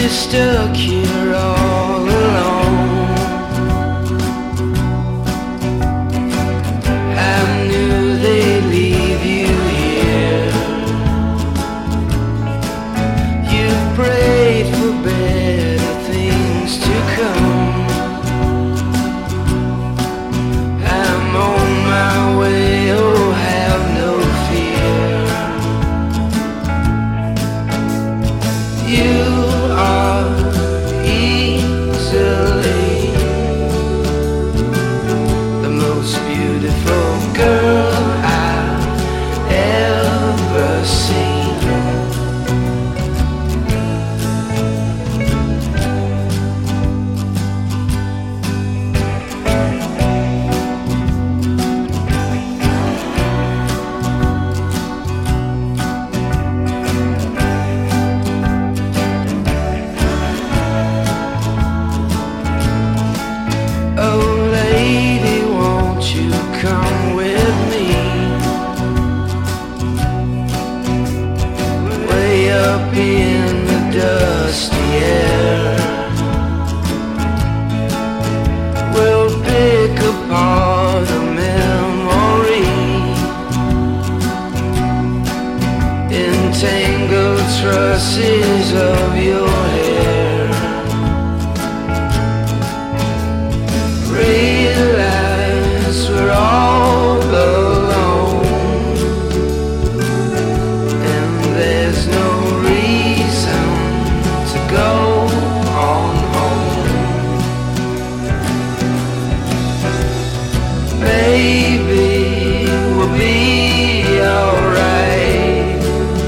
stuck here all alone. I knew they'd leave you here. You've prayed for better things to come. I'm on my way, oh have no fear. You are easily the most beautiful girl I've ever seen. Come with me, way up in the dusty air. We'll pick apart a memory, entangled trusses of your hair. Realize we're all alone, and there's no reason to go on home. Maybe we'll be alright.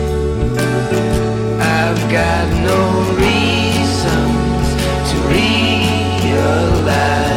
I've got no reasons to realize.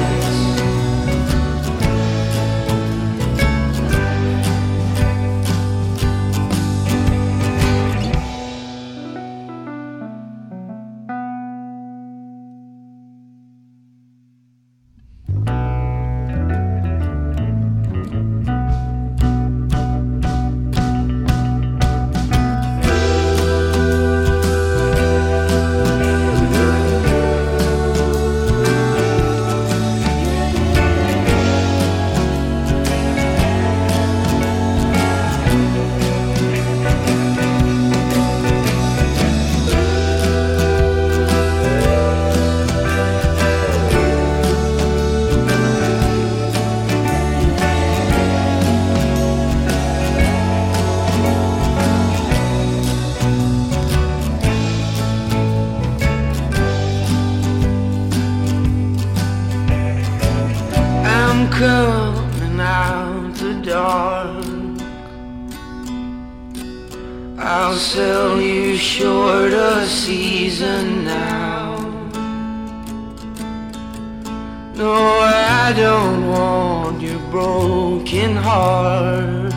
I'm coming out the dark. I'll sell you short a season now. No, I don't want your broken heart.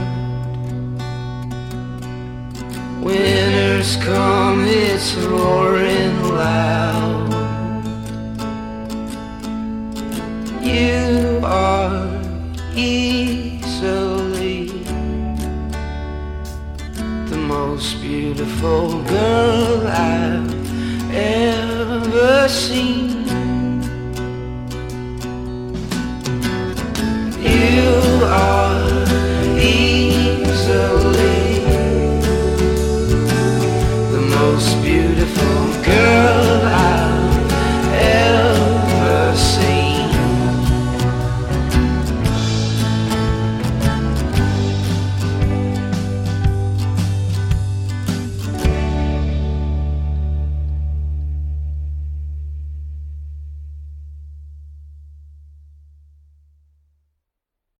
Winter's come, it's roaring loud. You are easily the most beautiful girl I've ever seen.